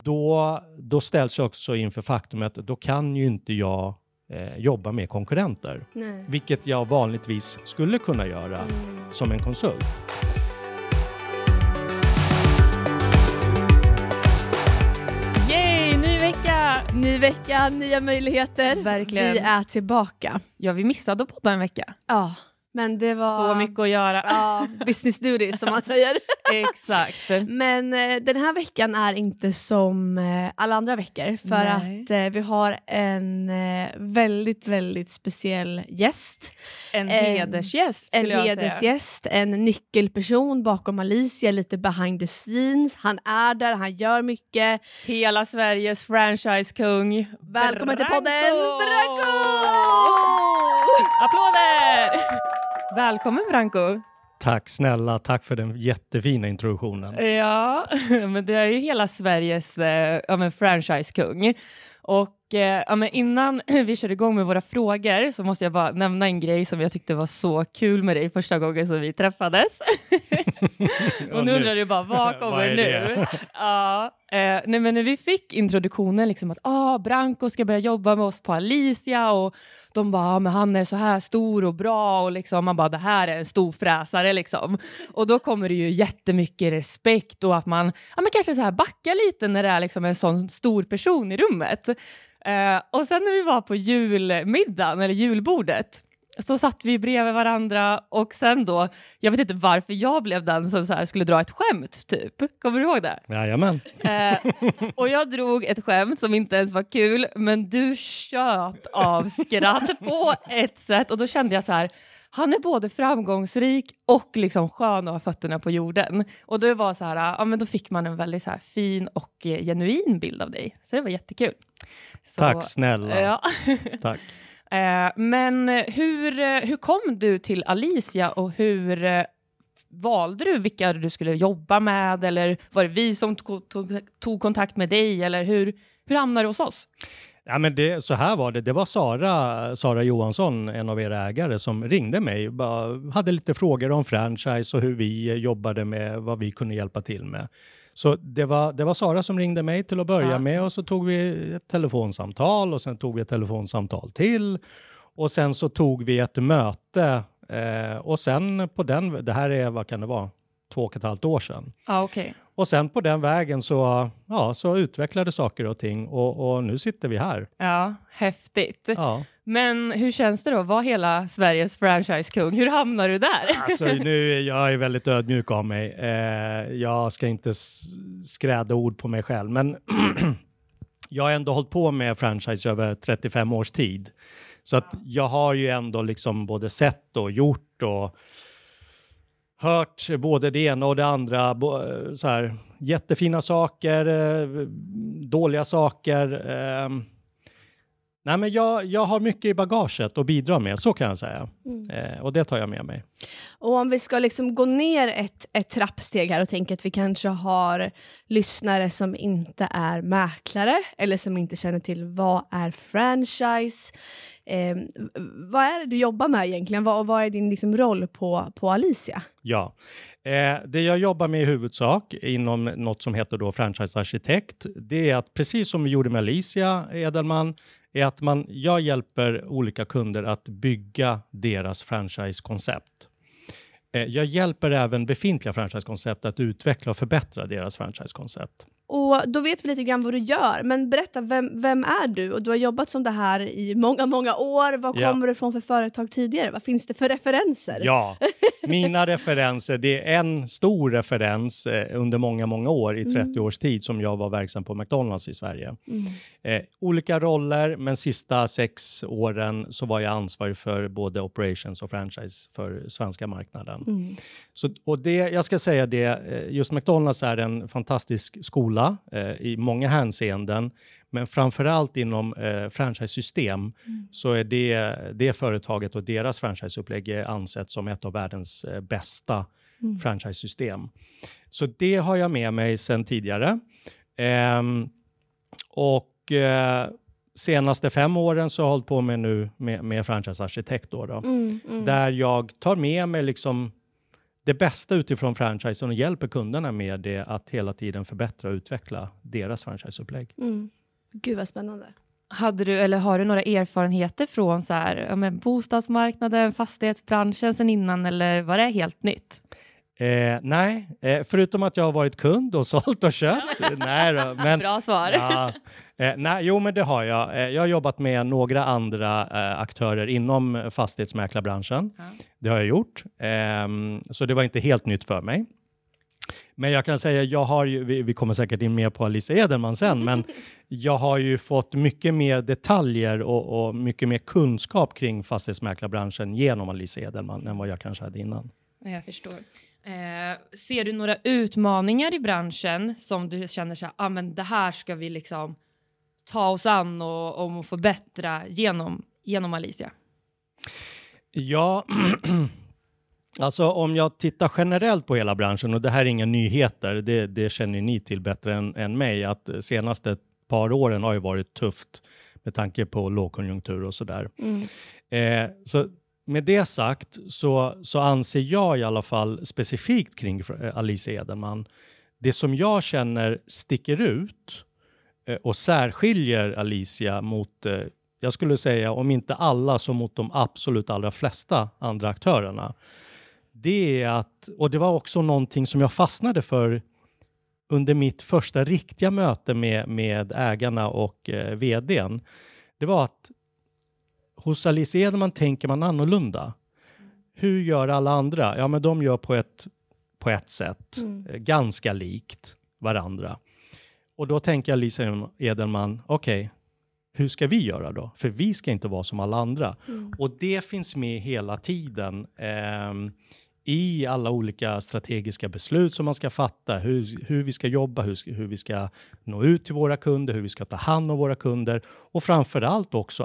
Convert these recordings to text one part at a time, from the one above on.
då ställs jag också inför faktumet att då kan ju inte jag jobba med konkurrenter. Nej. Vilket jag vanligtvis skulle kunna göra som en konsult. Yay, Ny vecka, nya möjligheter. Verkligen. Vi är tillbaka. Ja, vi missade att podda en vecka. Ja, men det var... Så mycket att göra. Ja, business duties som man säger. Exakt. Men den här veckan är inte som alla andra veckor. För Nej. att vi har en väldigt, väldigt speciell gäst. En hedersgäst En skulle jag säga. hedersgäst, en nyckelperson bakom Alicia, lite behind the scenes. Han är där, han gör mycket. Hela Sveriges franchisekung. Välkommen till podden, Branko! Applåder! Välkommen, Branko. Tack snälla, tack för den jättefina introduktionen. Ja, men det är ju hela Sveriges franchisekung. Och men innan vi kör igång med våra frågor så måste jag bara nämna en grej som jag tyckte var så kul med dig första gången som vi träffades. Och nu undrar du bara, vad kommer nu? Ja, nej, men när vi fick introduktionen liksom att Branko ska börja jobba med oss på Alicia och de bara, men han är så här stor och bra och liksom man bara, det här är en stor fräsare liksom. Och då kommer det ju jättemycket respekt och att man kanske så här backar lite när det är liksom en sån stor person i rummet. Och sen när vi var på julmiddagen eller julbordet så satt vi bredvid varandra och sen då, jag vet inte varför jag blev den som så här skulle dra ett skämt typ. Kommer du ihåg det? Jajamän. Och jag drog ett skämt som inte ens var kul, men du tjöt av skratt på ett sätt och då kände jag så här, han är både framgångsrik och liksom skön och har fötterna på jorden. Och det var så här, men då fick man en väldigt så här fin och genuin bild av dig. Så det var jättekul. Så, tack snälla. Ja. Tack. Men hur kom du till Alicia och hur valde du vilka du skulle jobba med? Eller var det vi som tog kontakt med dig? Eller hur hamnade du hos oss? Ja, men så här var det. Det var Sara Johansson, en av era ägare, som ringde mig. Hade lite frågor om franchise och hur vi jobbade med vad vi kunde hjälpa till med. Så det var Sara som ringde mig till att börja med och så tog vi ett telefonsamtal och sen tog vi ett telefonsamtal till. Och sen så tog vi ett möte och sen på det här är, vad kan det vara, 2,5 år sedan. Okay. Och sen på den vägen så utvecklade saker och ting och nu sitter vi här. Ja, häftigt. Ja. Men hur känns det då? Var hela Sveriges franchisekung? Hur hamnar du där? Alltså jag är väldigt ödmjuk av mig. Jag ska inte skräda ord på mig själv. Men jag har ändå hållit på med franchise över 35 års tid. Så att jag har ju ändå liksom både sett och gjort och hört både det ena och det andra, så här, jättefina saker, dåliga saker. Nej, men jag har mycket i bagaget att bidra med, så kan jag säga. Och det tar jag med mig. Och om vi ska liksom gå ner ett trappsteg här och tänka att vi kanske har lyssnare som inte är mäklare eller som inte känner till vad är franchise. Vad är det du jobbar med egentligen? Vad är din liksom roll på Alicia? Ja, det jag jobbar med i huvudsak inom något som heter då franchisearkitekt, det är att precis som vi gjorde med Alicia Edelman, är att jag hjälper olika kunder att bygga deras franchisekoncept. Jag hjälper även befintliga franchisekoncept att utveckla och förbättra deras franchisekoncept. Och då vet vi lite grann vad du gör. Men berätta, vem är du? Och du har jobbat som det här i många, många år. Vad kommer du från för företag tidigare? Vad finns det för referenser? Ja, mina referenser, det är en stor referens under många, många år i 30 års tid som jag var verksam på McDonald's i Sverige. Olika roller, men sista 6 åren så var jag ansvarig för både operations och franchise för svenska marknaden. Så, och jag ska säga det, just McDonald's är en fantastisk skola i många hänseenden, men framförallt inom franchise-system så är det företaget och deras franchiseupplägg ansett som ett av världens bästa franchise-system. Så det har jag med mig sedan tidigare. Senaste 5 åren så har jag hållit på med franchise-arkitekt då. Där jag tar med mig liksom det bästa utifrån franchisen och hjälper kunderna med det att hela tiden förbättra och utveckla deras franchiseupplägg. Gud vad spännande. Har du några erfarenheter från så här, bostadsmarknaden, fastighetsbranschen sen innan, eller var det helt nytt? Nej, förutom att jag har varit kund och sålt och köpt. Nej då, men, bra svar. Ja, men det har jag. Jag har jobbat med några andra aktörer inom fastighetsmäklarbranschen. Ja. Det har jag gjort. Så det var inte helt nytt för mig. Men jag kan säga, vi kommer säkert in mer på Alicia Edelman sen, men jag har ju fått mycket mer detaljer och mycket mer kunskap kring fastighetsmäklarbranschen genom Alicia Edelman än vad jag kanske hade innan. Jag förstår. Ser du några utmaningar i branschen som du känner så här, men det här ska vi liksom ta oss an och förbättra genom Alicia? Ja, alltså om jag tittar generellt på hela branschen, och det här är inga nyheter, det känner ni till bättre än mig, att senaste par åren har ju varit tufft med tanke på lågkonjunktur och sådär. Så med det sagt så anser jag i alla fall specifikt kring Alicia Edelman, det som jag känner sticker ut och särskiljer Alicia mot, jag skulle säga om inte alla så mot de absolut allra flesta andra aktörerna. Det är att, och det var också någonting som jag fastnade för under mitt första riktiga möte med ägarna och vdn. Det var att hos Alicia Edelman tänker man annorlunda. Hur gör alla andra? Ja, men de gör på ett sätt. Ganska likt varandra. Och då tänker Alicia Edelman, okej, hur ska vi göra då? För vi ska inte vara som alla andra. Och det finns med hela tiden i alla olika strategiska beslut som man ska fatta. Hur vi ska jobba, hur vi ska nå ut till våra kunder, hur vi ska ta hand om våra kunder. Och framförallt också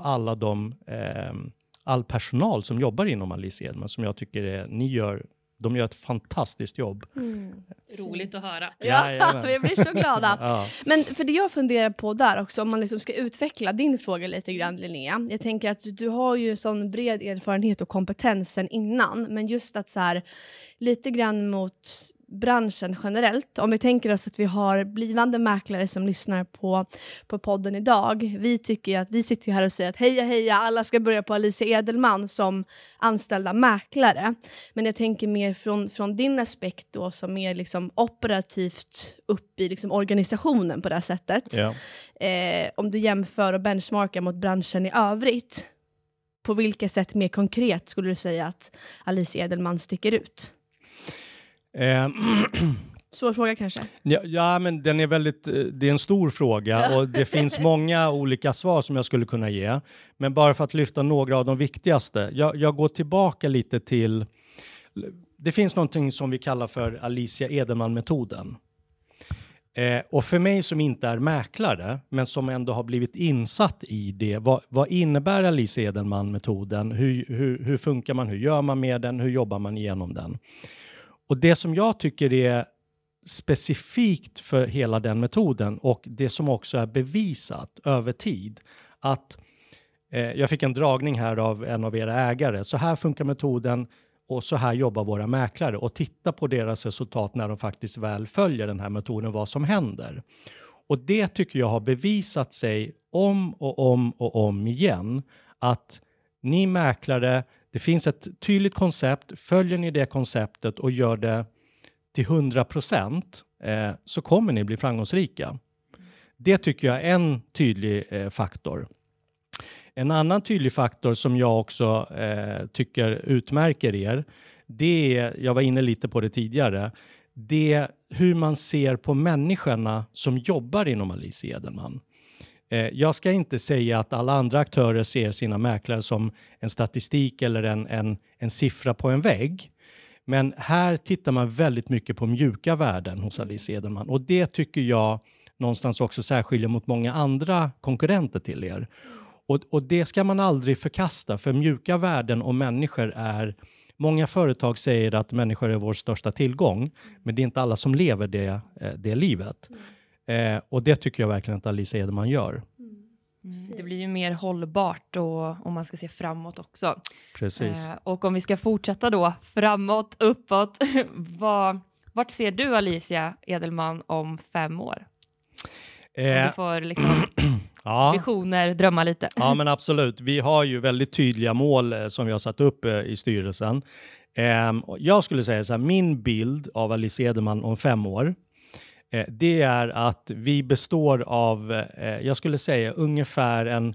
all personal som jobbar inom Alicia Edelman, som jag tycker de gör ett fantastiskt jobb. Roligt att höra. Ja, vi blir så glada. Ja. Men för det jag funderar på där också, om man liksom ska utveckla din fråga lite grann, Linnea. Jag tänker att du har ju sån bred erfarenhet och kompetensen innan. Men just att så här, lite grann mot branschen generellt. Om vi tänker oss att vi har blivande mäklare som lyssnar på podden idag. Vi tycker att vi sitter här och säger att heja, alla ska börja på Alicia Edelman som anställda mäklare. Men jag tänker mer från din aspekt då, som är liksom operativt upp i liksom organisationen på det här sättet. Ja. Om du jämför och benchmarkar mot branschen i övrigt, på vilket sätt mer konkret skulle du säga att Alicia Edelman sticker ut? Svår fråga kanske? Ja, men det är en stor fråga och det finns många olika svar som jag skulle kunna ge. Men bara för att lyfta några av de viktigaste. Jag går tillbaka lite till, det finns någonting som vi kallar för Alicia Edelman-metoden. Och för mig som inte är mäklare, men som ändå har blivit insatt i det. Vad innebär Alicia Edelman-metoden? Hur funkar man? Hur gör man med den? Hur jobbar man igenom den? Och det som jag tycker är specifikt för hela den metoden, och det som också är bevisat över tid, att jag fick en dragning här av en av era ägare. Så här funkar metoden och så här jobbar våra mäklare, och titta på deras resultat när de faktiskt väl följer den här metoden, vad som händer. Och det tycker jag har bevisat sig om och om igen, att ni mäklare, det finns ett tydligt koncept, följer ni det konceptet och gör det till 100%, så kommer ni bli framgångsrika. Det tycker jag är en tydlig faktor. En annan tydlig faktor som jag också tycker utmärker er, det är, jag var inne lite på det tidigare, det är hur man ser på människorna som jobbar inom Alicia Edelman. Jag ska inte säga att alla andra aktörer ser sina mäklare som en statistik eller en siffra på en vägg. Men här tittar man väldigt mycket på mjuka värden hos Alicia Edelman. Och det tycker jag någonstans också särskiljer mot många andra konkurrenter till er. Och det ska man aldrig förkasta, för mjuka värden och människor är... Många företag säger att människor är vår största tillgång, men det är inte alla som lever det livet. Och det tycker jag verkligen att Alicia Edelman gör. Det blir ju mer hållbart och om man ska se framåt också. Precis. Och om vi ska fortsätta då framåt, uppåt. Vart ser du Alicia Edelman om 5 år? Om du får liksom visioner, drömma lite. Ja, men absolut. Vi har ju väldigt tydliga mål som vi har satt upp i styrelsen. Jag skulle säga så här, min bild av Alicia Edelman om 5 år, det är att vi består av, jag skulle säga ungefär en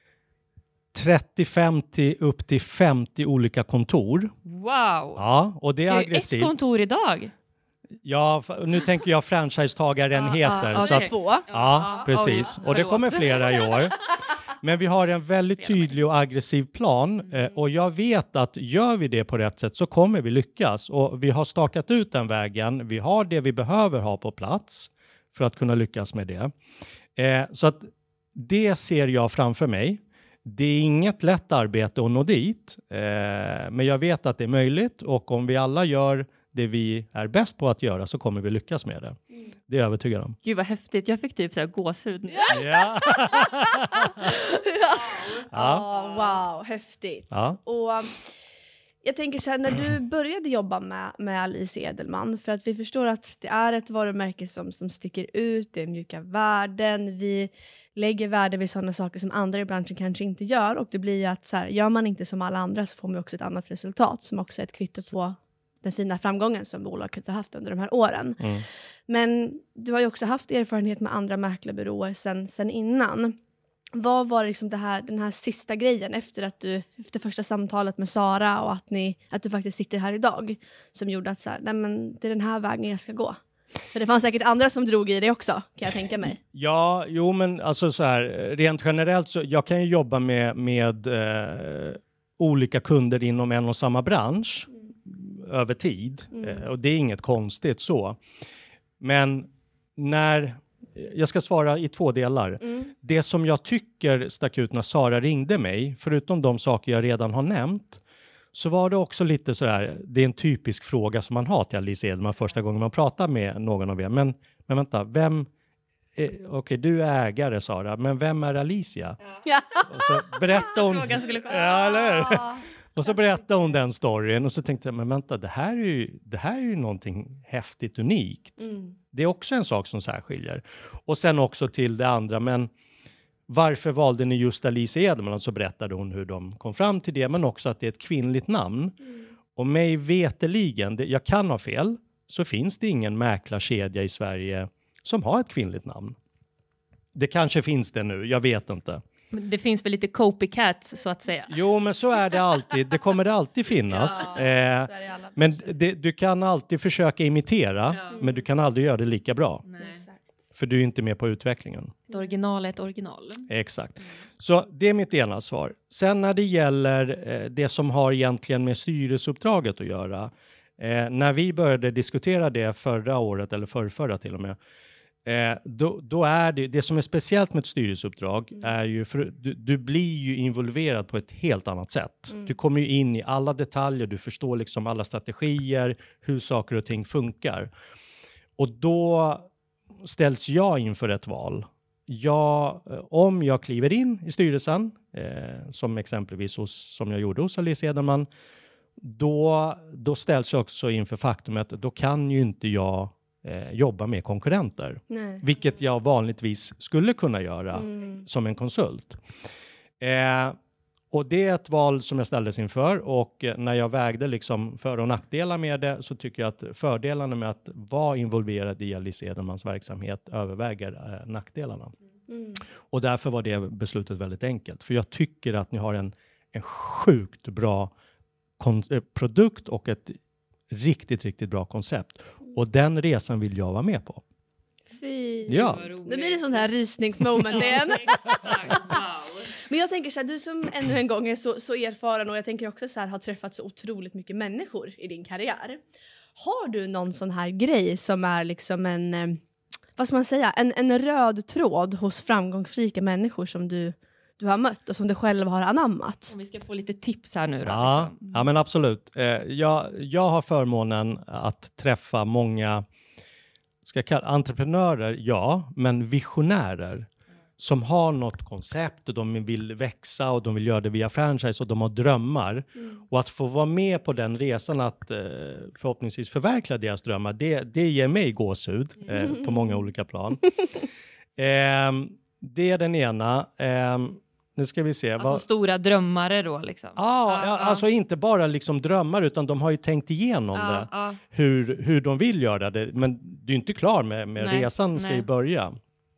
30-50 upp till 50 olika kontor. Wow! Ja, och det är aggressivt. Ett kontor idag. Ja, nu tänker jag franchisetagarenheter. Så att 2. Ja, precis. Och det kommer flera i år. Men vi har en väldigt tydlig och aggressiv plan. Och jag vet att gör vi det på rätt sätt så kommer vi lyckas. Och vi har stakat ut den vägen. Vi har det vi behöver ha på plats för att kunna lyckas med det. Så att det ser jag framför mig. Det är inget lätt arbete att nå dit. Men jag vet att det är möjligt. Och om vi alla gör det vi är bäst på att göra så kommer vi lyckas med det. Det är jag övertygad om. Gud vad häftigt. Jag fick typ så här gåshud nu. Ja. Wow, häftigt. Ja. Och jag tänker så här, när du började jobba med Alicia Edelman, för att vi förstår att det är ett varumärke som sticker ut, det är mjuka värden, vi lägger värde vid sådana saker som andra i branschen kanske inte gör, och det blir att så här, gör man inte som alla andra så får man också ett annat resultat som också är ett kvitto på den fina framgången som bolaget har haft under de här åren. Men du har ju också haft erfarenhet med andra mäklarbyråer sen innan. Vad var liksom den här sista grejen efter första samtalet med Sara och att du faktiskt sitter här idag som gjorde att så här, nej men det är den här vägen jag ska gå? För det fanns säkert andra som drog i det också, kan jag tänka mig. Ja, jo men alltså så här, rent generellt så jag kan ju jobba med olika kunder inom en och samma bransch över tid. Och det är inget konstigt så. Men jag ska svara i 2 delar. Det som jag tycker stack ut när Sara ringde mig, förutom de saker jag redan har nämnt, så var det också lite så här, det är en typisk fråga som man har till Alicia Edelman första gången man pratar med någon av er. Men vänta, okej, du är ägare Sara, men vem är Alicia? Ja. Och så berättade hon... Ja, eller hur? Och så berättade hon den storyn och så tänkte jag, men vänta, det här är ju någonting häftigt, unikt. Det är också en sak som särskiljer. Och sen också till det andra, men varför valde ni just Alicia Edelman? Så berättade hon hur de kom fram till det, men också att det är ett kvinnligt namn. Och mig veteligen, jag kan ha fel, så finns det ingen mäklarkedja i Sverige som har ett kvinnligt namn. Det kanske finns det nu, jag vet inte. Det finns väl lite copycats så att säga. Jo, men så är det alltid. Det kommer det alltid finnas. Men du kan alltid försöka imitera, men du kan aldrig göra det lika bra. Nej. För du är inte med på utvecklingen. Ett original är ett original. Exakt. Så det är mitt ena svar. Sen när det gäller det som har egentligen med styrelseuppdraget att göra. När vi började diskutera det förra året, eller förrförra till och med. Då är det som är speciellt med ett styrelseuppdrag är ju för du blir ju involverad på ett helt annat sätt. Du kommer ju in i alla detaljer, du förstår liksom alla strategier, hur saker och ting funkar. Och då ställs jag inför ett val. Om jag kliver in i styrelsen, som exempelvis som jag gjorde hos Alicia Edelman, då ställs jag också inför faktumet, då kan ju inte jag jobba med konkurrenter. Nej. Vilket jag vanligtvis skulle kunna göra som en konsult. Och det är ett val som jag ställdes inför, och när jag vägde liksom för- och nackdelar med det, så tycker jag att fördelarna med att vara involverad i Alicia Edelmans verksamhet överväger nackdelarna. Och därför var det beslutet väldigt enkelt. För jag tycker att ni har en sjukt bra produkt och ett riktigt, riktigt bra koncept. Och den resan vill jag vara med på. Fy. Ja. Det blir ett sånt här rysningsmoment igen. Men jag tänker så här, du som ännu en gång är så erfaren, och jag tänker också så här, har träffat så otroligt mycket människor i din karriär. Har du någon sån här grej som är liksom vad ska man säga, en röd tråd hos framgångsrika människor som du har mött och som du själv har anammat? Om vi ska få lite tips här nu då. Ja, liksom. ja men absolut. Jag har förmånen att träffa många entreprenörer, ja, men visionärer som har något koncept och de vill växa och de vill göra det via franchise och de har drömmar. Och att få vara med på den resan att förhoppningsvis förverkliga deras drömmar, det ger mig gåshud på många olika plan. Det är den ena. Nu ska vi se. Alltså stora drömmare då liksom. Alltså inte bara liksom drömmar utan de har ju tänkt igenom det. Hur de vill göra det. Men du är inte klar med resan ska ju börja.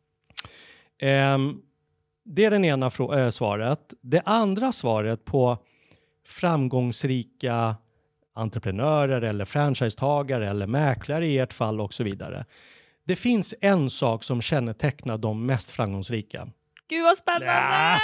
Det är den ena svaret. Det andra svaret på framgångsrika entreprenörer eller franchisetagare eller mäklare i ert fall och så vidare. Det finns en sak som kännetecknar de mest framgångsrika. Gud vad spännande!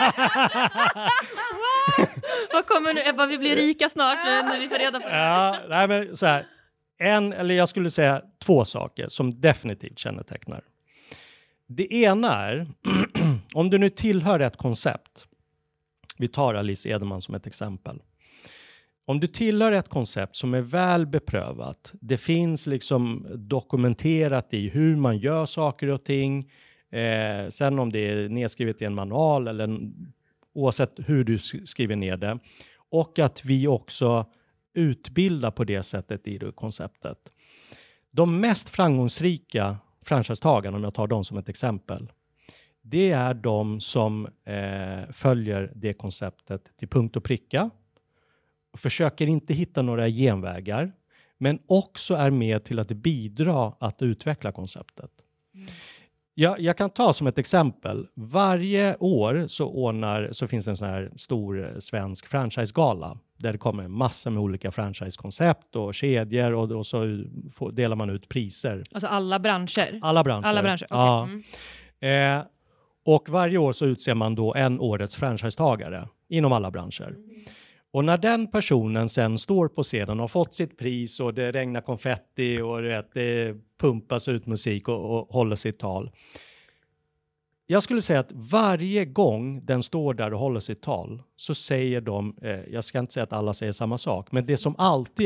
Vad kommer nu? Ebba, vi blir rika snart när vi får reda på det. Nej, men så här. Eller jag skulle säga 2 saker som definitivt kännetecknar. Det ena är, om du nu tillhör ett koncept. Vi tar Alice Edelman som ett exempel. Om du tillhör ett koncept som är väl beprövat. Det finns liksom dokumenterat i hur man gör saker och ting. Sen om det är nedskrivet i en manual eller oavsett hur du skriver ner det. Och att vi också utbildar på det sättet i det konceptet. De mest framgångsrika franchisetagarna, om jag tar dem som ett exempel. Det är de som följer det konceptet till punkt och pricka. Försöker inte hitta några genvägar. Men också är med till att bidra att utveckla konceptet. Jag kan ta som ett exempel. Varje år så finns det en sån här stor svensk franchisegala. Där det kommer massor med olika franchisekoncept och kedjor och så delar man ut priser. Alltså alla branscher? Alla branscher. Ja. Okay. Och varje år så utser man då en årets franchisetagare inom alla branscher. Och när den personen sen står på scenen och har fått sitt pris och det regnar konfetti och det pumpas ut musik och håller sitt tal. Jag skulle säga att varje gång den står där och håller sitt tal så säger de, jag ska inte säga att alla säger samma sak, men det som alltid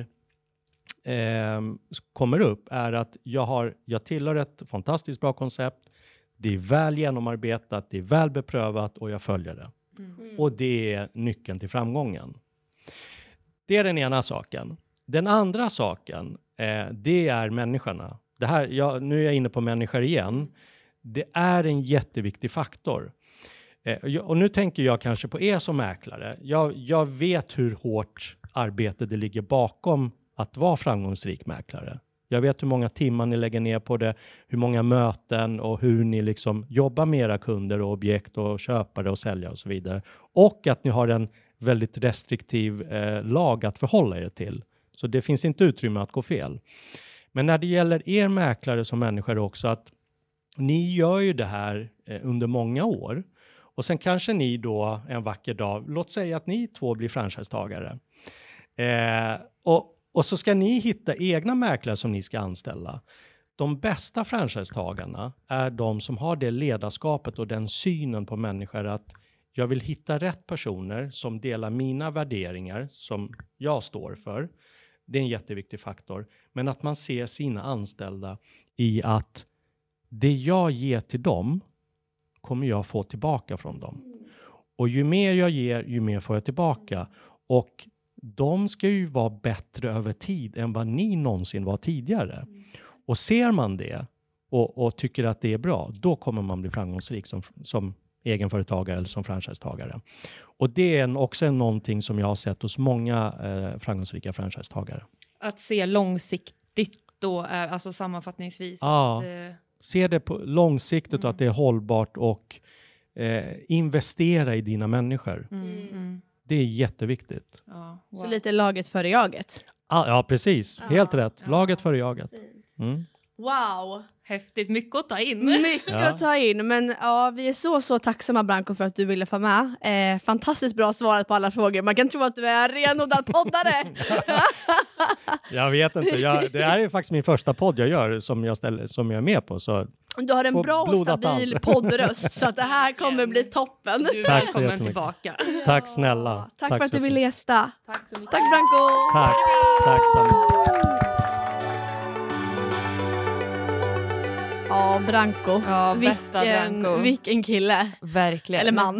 kommer upp är att jag tillhör ett fantastiskt bra koncept. Det är väl genomarbetat, det är väl beprövat och jag följer det. Och det är nyckeln till framgången. Det är den ena saken. Den andra saken, det är människorna. Nu är jag inne på människor igen. Det är en jätteviktig faktor. Och nu tänker jag kanske på er som mäklare. Jag vet hur hårt arbete det ligger bakom att vara framgångsrik mäklare. Jag vet hur många timmar ni lägger ner på det, hur många möten och hur ni liksom jobbar med era kunder och objekt och köpare och säljare och så vidare. Och att ni har en väldigt restriktiv lag att förhålla er till. Så det finns inte utrymme att gå fel. Men när det gäller er mäklare som människor också, att ni gör ju det här under många år. Och sen kanske ni då en vacker dag, låt säga att ni 2 blir franchisetagare. Och så ska ni hitta egna mäklare som ni ska anställa. De bästa franchisetagarna är de som har det ledarskapet och den synen på människor att jag vill hitta rätt personer som delar mina värderingar som jag står för. Det är en jätteviktig faktor. Men att man ser sina anställda i att det jag ger till dem kommer jag få tillbaka från dem. Och ju mer jag ger, ju mer får jag tillbaka. Och de ska ju vara bättre över tid än vad ni någonsin var tidigare. Och ser man det och tycker att det är bra, då kommer man bli framgångsrik som egenföretagare eller som franchisetagare. Och det är också någonting som jag har sett hos många framgångsrika franchisetagare. Att se långsiktigt då, alltså sammanfattningsvis. Ja, se det på långsiktigt och att det är hållbart och investera i dina människor. Det är jätteviktigt. Ja, wow. Så lite laget före jaget. Ja, precis. Helt rätt. Laget före jaget. Wow. Häftigt. Mycket att ta in. Mycket att ta in. Men ja, vi är så tacksamma, Branko, för att du ville få med. Fantastiskt bra svarat på alla frågor. Man kan tro att du är renodlad poddare. Jag vet inte. Det här är faktiskt min första podd jag gör som jag är med på. Så du har en bra och stabil poddröst, så att det här kommer bli toppen. Du är välkommen tillbaka. Tack snälla. Tack för att du ville gästa. Tack så mycket. Tack, Branko. Tack så mycket. Ja, Branko. Ja, bästa Branko. Vilken kille. Verkligen. Eller man.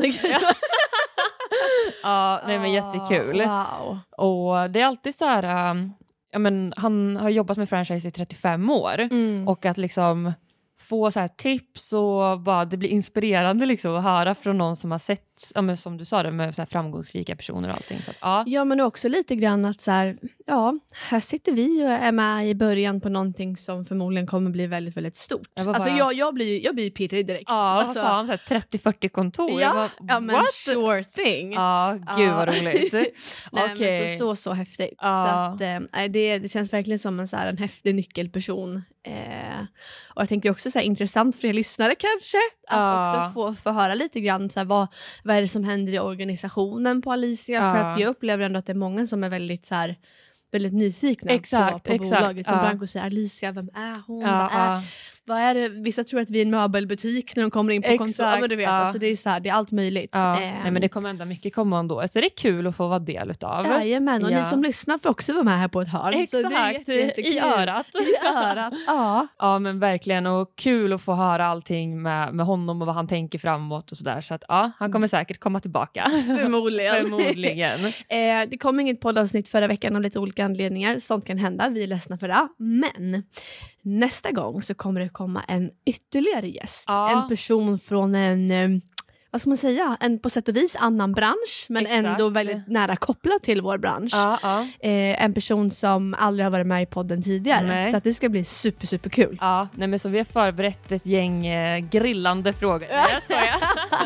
Ja, nej men jättekul. Wow. Och det är alltid så här, han har jobbat med franchise i 35 år. Och att liksom få så här tips och bara det blir inspirerande liksom att höra från någon som har sett, som du sa det, med så här framgångsrika personer och allting. Så att, ja, men också lite grann att så här, här sitter vi och är med i början på någonting som förmodligen kommer bli väldigt, väldigt stort. Jag blir Peter direkt. Ja, alltså, vad sa han? 30-40 kontor? Ja, men sure thing. Ja, gud vad roligt. Nej, men så häftigt. Så att, det känns verkligen som en häftig nyckelperson. Och jag tänker också så här, intressant för er lyssnare kanske att också få höra lite grann så här, vad är det som händer i organisationen på Alicia, för att jag upplever ändå att det är många som är väldigt så här, väldigt nyfikna på bolaget. Som Branko säger, Alicia, vem är hon? Vad är det? Vissa tror att vi är en möbelbutik när de kommer in på kontor. Men du vet, alltså det är så här, det är allt möjligt. Nej, men det kommer ändå mycket komma ändå. Så det är kul att få vara del utav. Jajamän, och ni som lyssnar får också vara med här på ett hörn. Exakt, så det är i örat. I örat, ja, men verkligen. Och kul att få höra allting med honom och vad han tänker framåt och sådär. Så att han kommer säkert komma tillbaka. Förmodligen. Det kom inget poddavsnitt förra veckan av lite olika anledningar. Sånt kan hända, vi är ledsna för det. Men nästa gång så kommer det komma en ytterligare gäst. En person från en, vad ska man säga, en på sätt och vis annan bransch, men ändå väldigt nära kopplad till vår bransch. En person som aldrig har varit med i podden tidigare. Nej. Så att det ska bli super kul. Ja, nej, men så vi har förberett ett gäng grillande frågor. Jag skojar.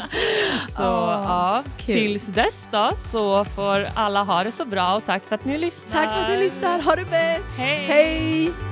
Så tills dess då så får alla ha det så bra, och tack för att ni lyssnar. Tack för att ni lyssnar, ha det bäst. Hej.